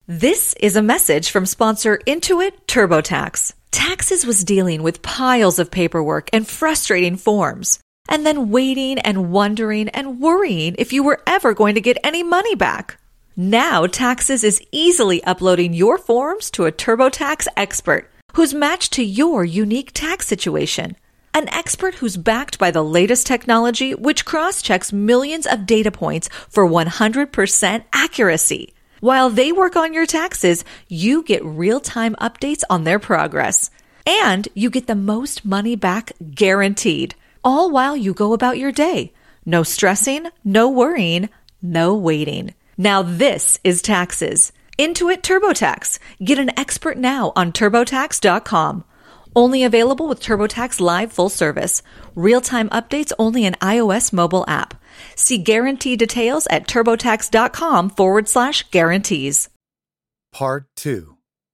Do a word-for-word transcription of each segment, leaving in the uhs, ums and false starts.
This is a message from sponsor Intuit TurboTax. Taxes was dealing with piles of paperwork and frustrating forms, and then waiting and wondering and worrying if you were ever going to get any money back. Now Taxes is easily uploading your forms to a TurboTax expert who's matched to your unique tax situation. An expert who's backed by the latest technology, which cross-checks millions of data points for one hundred percent accuracy. While they work on your taxes, you get real-time updates on their progress. And you get the most money back guaranteed, all while you go about your day. No stressing, no worrying, no waiting. Now this is Taxes. Intuit TurboTax. Get an expert now on TurboTax dot com. Only available with TurboTax Live full service. Real-time updates only in iOS mobile app. See guarantee details at TurboTax.com forward slash guarantees. Part two.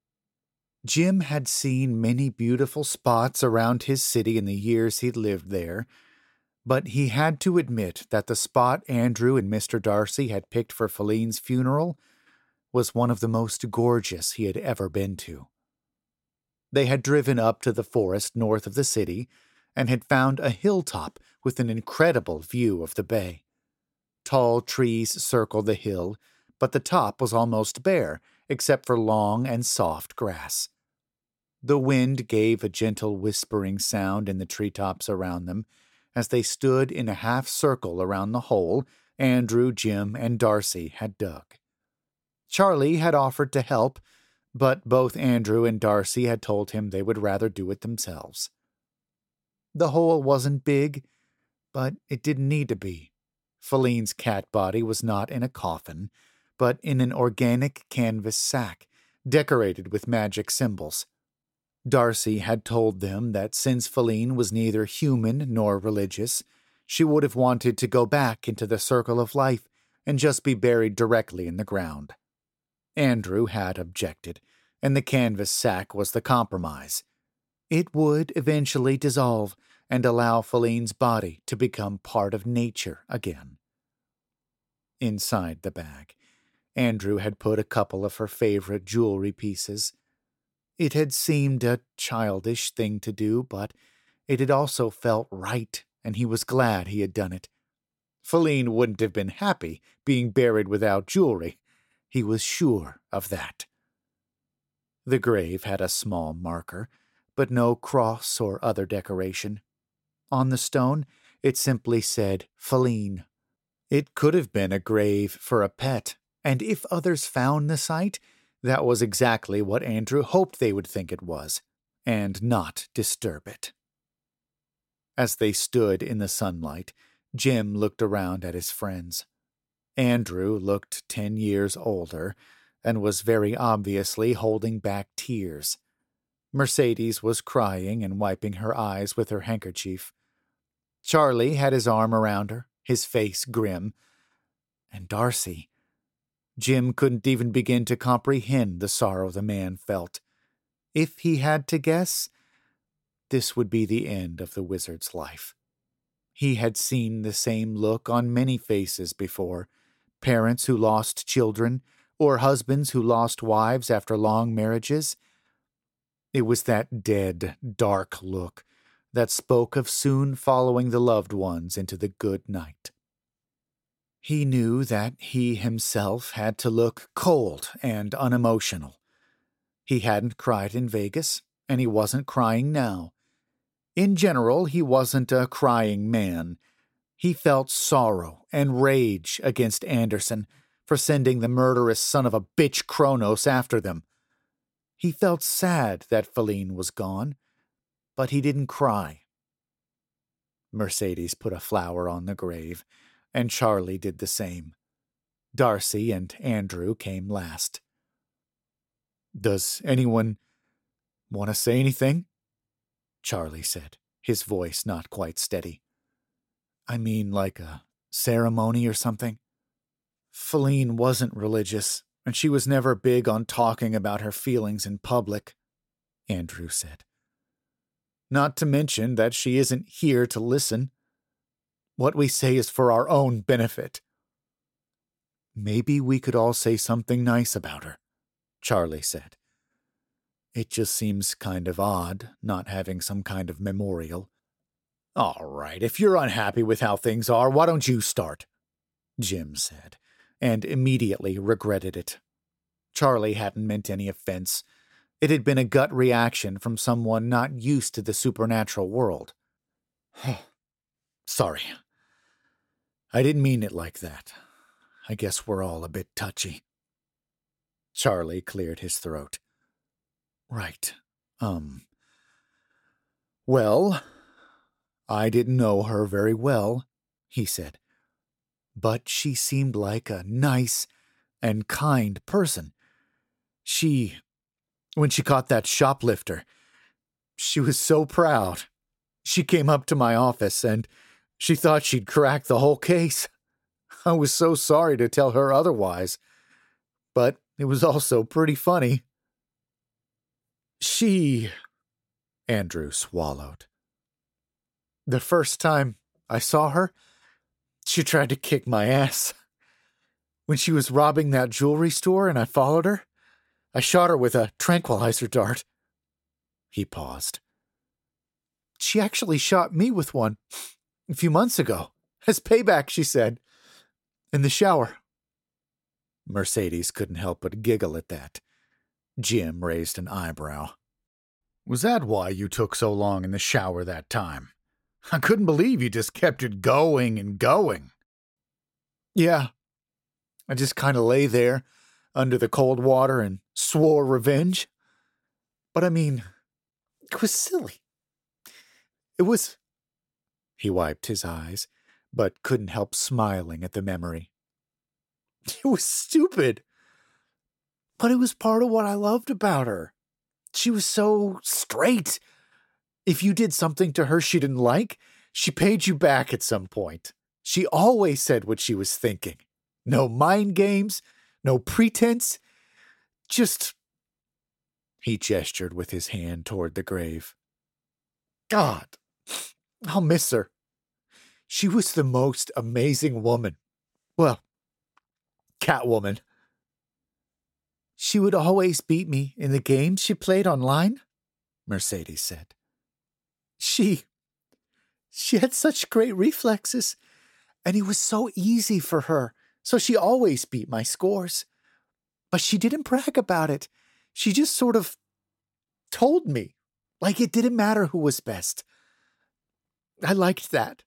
Jim had seen many beautiful spots around his city in the years he'd lived there, but he had to admit that the spot Andrew and Mister Darcy had picked for Philine's funeral was one of the most gorgeous he had ever been to. They had driven up to the forest north of the city and had found a hilltop with an incredible view of the bay. Tall trees circled the hill, but the top was almost bare, except for long and soft grass. The wind gave a gentle whispering sound in the treetops around them as they stood in a half circle around the hole Andrew, Jim, and Darcy had dug. Charlie had offered to help, but both Andrew and Darcy had told him they would rather do it themselves. The hole wasn't big, but it didn't need to be. Philine's cat body was not in a coffin, but in an organic canvas sack, decorated with magic symbols. Darcy had told them that since Philine was neither human nor religious, she would have wanted to go back into the circle of life and just be buried directly in the ground. Andrew had objected, and the canvas sack was the compromise. It would eventually dissolve and allow Philine's body to become part of nature again. Inside the bag, Andrew had put a couple of her favorite jewelry pieces. It had seemed a childish thing to do, but it had also felt right, and he was glad he had done it. Philine wouldn't have been happy being buried without jewelry. He was sure of that. The grave had a small marker, but no cross or other decoration. On the stone, it simply said Philine. It could have been a grave for a pet, and if others found the site, that was exactly what Andrew hoped they would think it was, and not disturb it. As they stood in the sunlight, Jim looked around at his friends. Andrew looked ten years older and was very obviously holding back tears. Mercedes was crying and wiping her eyes with her handkerchief. Charlie had his arm around her, his face grim. And Darcy. Jim couldn't even begin to comprehend the sorrow the man felt. If he had to guess, this would be the end of the wizard's life. He had seen the same look on many faces before, parents who lost children, or husbands who lost wives after long marriages. It was that dead, dark look that spoke of soon following the loved ones into the good night. He knew that he himself had to look cold and unemotional. He hadn't cried in Vegas, and he wasn't crying now. In general, he wasn't a crying man. He felt sorrow and rage against Anderson for sending the murderous son of a bitch Kronos after them. He felt sad that Philine was gone, but he didn't cry. Mercedes put a flower on the grave, and Charlie did the same. Darcy and Andrew came last. "Does anyone want to say anything?" Charlie said, his voice not quite steady. "I mean like a ceremony or something?" Philine wasn't religious, and she was never big on talking about her feelings in public, Andrew said. "Not to mention that she isn't here to listen. What we say is for our own benefit." "Maybe we could all say something nice about her," Charlie said. It just seems kind of odd, not having some kind of memorial. All right, if you're unhappy with how things are, why don't you start? Jim said, and immediately regretted it. Charlie hadn't meant any offense. It had been a gut reaction from someone not used to the supernatural world. Sorry. I didn't mean it like that. I guess we're all a bit touchy. Charlie cleared his throat. Right. Um. Well, I didn't know her very well, he said. But she seemed like a nice and kind person. She, when she caught that shoplifter, she was so proud. She came up to my office and she thought she'd cracked the whole case. I was so sorry to tell her otherwise, but it was also pretty funny. She... Andrew swallowed. The first time I saw her, she tried to kick my ass. When she was robbing that jewelry store and I followed her, I shot her with a tranquilizer dart. He paused. She actually shot me with one a few months ago. As payback, she said. In the shower. Mercedes couldn't help but giggle at that. Jim raised an eyebrow. Was that why you took so long in the shower that time? I couldn't believe you just kept it going and going. Yeah. I just kind of lay there under the cold water and swore revenge. But I mean, it was silly. It was... He wiped his eyes, but couldn't help smiling at the memory. It was stupid. But it was part of what I loved about her. She was so straight. If you did something to her she didn't like, she paid you back at some point. She always said what she was thinking. No mind games, no pretense. Just... He gestured with his hand toward the grave. God, I'll miss her. She was the most amazing woman. Well, Catwoman. She would always beat me in the games she played online, Mercedes said. She... She had such great reflexes, and it was so easy for her, so she always beat my scores. But she didn't brag about it. She just sort of told me, like it didn't matter who was best. I liked that.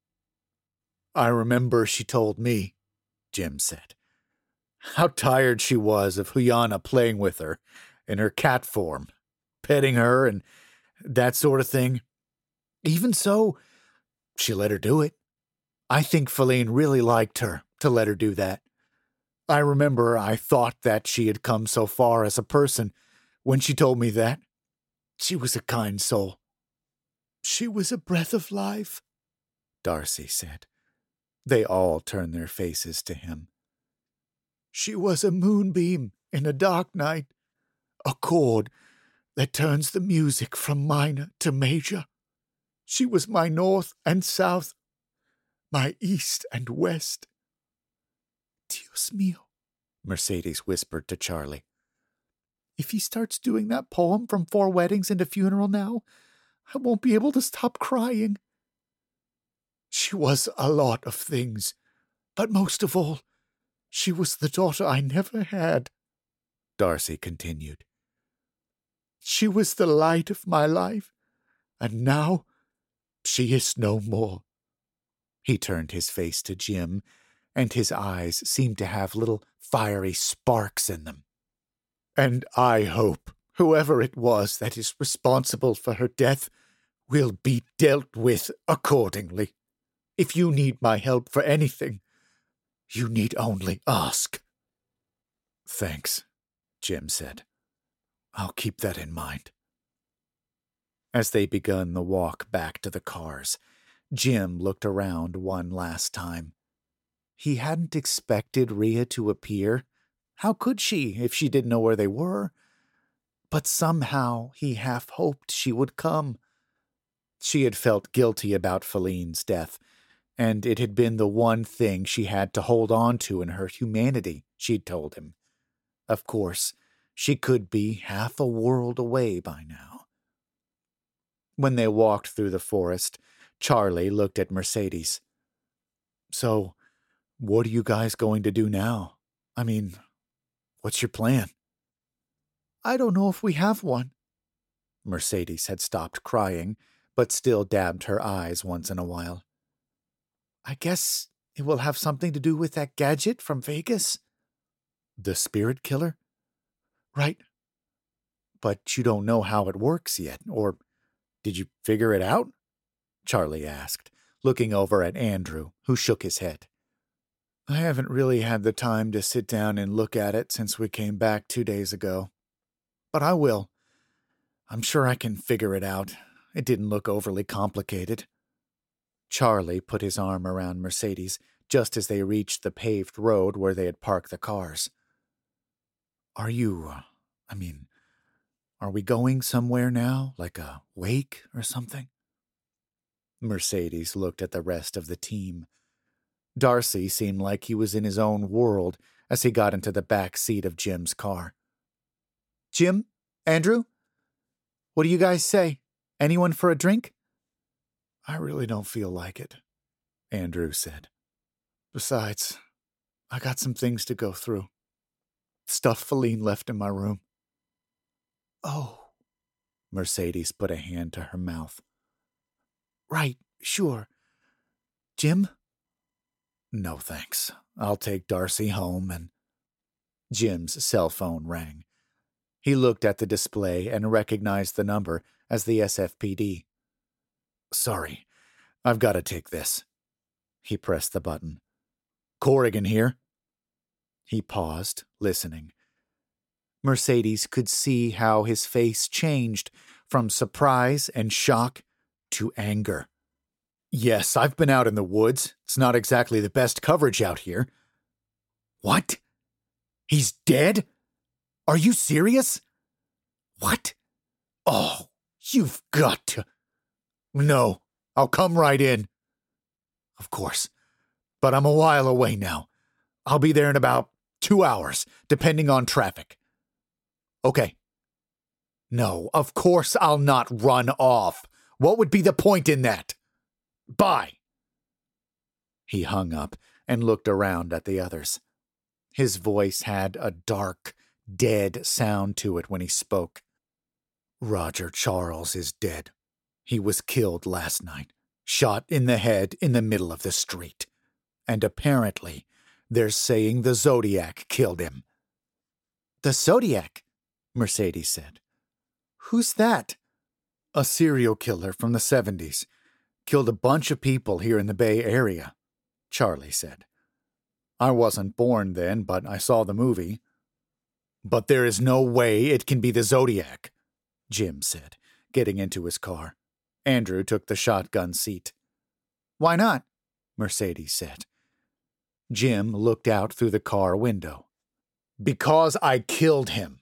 I remember she told me, Jim said, how tired she was of Huyana playing with her in her cat form, petting her and that sort of thing. Even so, she let her do it. I think Feline really liked her to let her do that. I remember I thought that she had come so far as a person when she told me that. She was a kind soul. She was a breath of life, Darcy said. They all turned their faces to him. She was a moonbeam in a dark night, a chord that turns the music from minor to major. She was my north and south, my east and west. Dios mío, Mercedes whispered to Charlie. If he starts doing that poem from Four Weddings and a Funeral now, I won't be able to stop crying. She was a lot of things, but most of all, she was the daughter I never had, Darcy continued. She was the light of my life, and now she is no more. He turned his face to Jim, and his eyes seemed to have little fiery sparks in them. And I hope whoever it was that is responsible for her death will be dealt with accordingly. If you need my help for anything, you need only ask. Thanks, Jim said. I'll keep that in mind. As they began the walk back to the cars, Jim looked around one last time. He hadn't expected Rhea to appear. How could she if she didn't know where they were? But somehow he half hoped she would come. She had felt guilty about Feline's death, and it had been the one thing she had to hold on to in her humanity, she'd told him. Of course, She could be half a world away by now. When they walked through the forest, Charlie looked at Mercedes. So, what are you guys going to do now? I mean, what's your plan? I don't know if we have one. Mercedes had stopped crying, but still dabbed her eyes once in a while. I guess it will have something to do with that gadget from Vegas. The spirit killer? Right. But you don't know how it works yet, or did you figure it out? Charlie asked, looking over at Andrew, who shook his head. I haven't really had the time to sit down and look at it since we came back two days ago. But I will. I'm sure I can figure it out. It didn't look overly complicated. Charlie put his arm around Mercedes just as they reached the paved road where they had parked the cars. Are you, I mean, are we going somewhere now, like a wake or something? Mercedes looked at the rest of the team. Darcy seemed like he was in his own world as he got into the back seat of Jim's car. Jim? Andrew? What do you guys say? Anyone for a drink? I really don't feel like it, Andrew said. Besides, I got some things to go through. Stuff Feline left in my room. Oh. Mercedes put a hand to her mouth. Right, sure. Jim? No, thanks. I'll take Darcy home and... Jim's cell phone rang. He looked at the display and recognized the number as the S F P D. Sorry, I've got to take this. He pressed the button. Corrigan here. He paused, listening. Mercedes could see how his face changed from surprise and shock to anger. Yes, I've been out in the woods. It's not exactly the best coverage out here. What? He's dead? Are you serious? What? Oh, you've got to... No, I'll come right in. Of course, but I'm a while away now. I'll be there in about two hours, depending on traffic. Okay. No, of course I'll not run off. What would be the point in that? Bye. He hung up and looked around at the others. His voice had a dark, dead sound to it when he spoke. Roger Charles is dead. He was killed last night, shot in the head in the middle of the street. And apparently, they're saying the Zodiac killed him. The Zodiac? Mercedes said. Who's that? A serial killer from the seventies. Killed a bunch of people here in the Bay Area, Charlie said. I wasn't born then, but I saw the movie. But there is no way it can be the Zodiac, Jim said, getting into his car. Andrew took the shotgun seat. Why not? Mercedes said. Jim looked out through the car window. Because I killed him.